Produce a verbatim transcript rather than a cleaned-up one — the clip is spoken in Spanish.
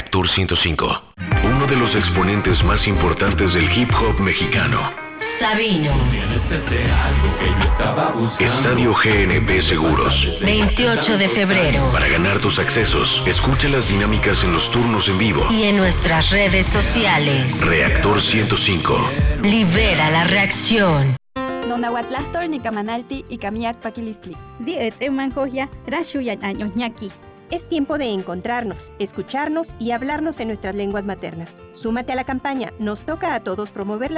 Reactor ciento cinco. Uno de los exponentes más importantes del hip hop mexicano. Sabino. Estadio G N P Seguros. veintiocho de febrero. Para ganar tus accesos, escucha las dinámicas en los turnos en vivo. Y en nuestras redes sociales. Reactor ciento cinco. Libera la reacción. Nonahuatlahtor Nicamanalti y Camiac Paquilistli. Es tiempo de encontrarnos, escucharnos y hablarnos en nuestras lenguas maternas. Súmate a la campaña. Nos toca a todos promover la